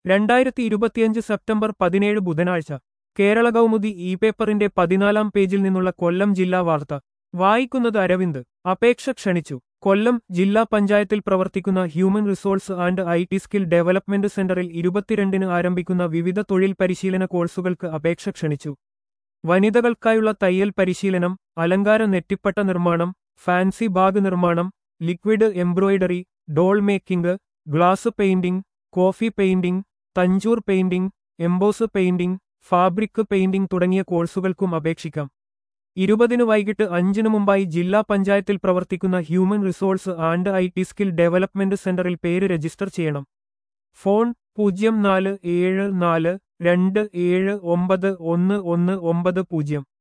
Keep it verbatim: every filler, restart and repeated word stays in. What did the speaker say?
രണ്ടായിരത്തി ഇരുപത്തിയഞ്ച് സെപ്റ്റംബർ പതിനേഴ് ബുധനാഴ്ച കേരള കൗമുദി ഇ പേപ്പറിന്റെ പതിനാലാം പേജിൽ നിന്നുള്ള കൊല്ലം ജില്ലാ വാർത്ത വായിക്കുന്നത് അരവിന്ദ്. അപേക്ഷ ക്ഷണിച്ചു. കൊല്ലം ജില്ലാ പഞ്ചായത്തിൽ പ്രവർത്തിക്കുന്ന human resource and I T skill development സെന്ററിൽ ഇരുപത്തിരണ്ടിന് ആരംഭിക്കുന്ന വിവിധ തൊഴിൽ പരിശീലന കോഴ്സുകൾക്ക് അപേക്ഷ ക്ഷണിച്ചു. വനിതകൾക്കായുള്ള തയ്യൽ പരിശീലനം, അലങ്കാര നെറ്റിപ്പട്ട നിർമ്മാണം, ഫാൻസി ബാഗ് നിർമ്മാണം, liquid embroidery, doll making, glass painting, coffee painting, Tanjore painting, emboss painting, fabric painting തുടങ്ങിയ കോഴ്സുകൾക്കും അപേക്ഷിക്കാം. ഇരുപതിന് വൈകിട്ട് അഞ്ചിനു മുമ്പായി ജില്ലാ പഞ്ചായത്തിൽ പ്രവർത്തിക്കുന്ന human resource and I T skill development സെന്ററിൽ പേര് രജിസ്റ്റർ ചെയ്യണം. ഫോൺ പൂജ്യം നാല് ഏഴ് നാല് രണ്ട് ഏഴ് ഒമ്പത് ഒന്ന് ഒന്ന് ഒമ്പത് പൂജ്യം.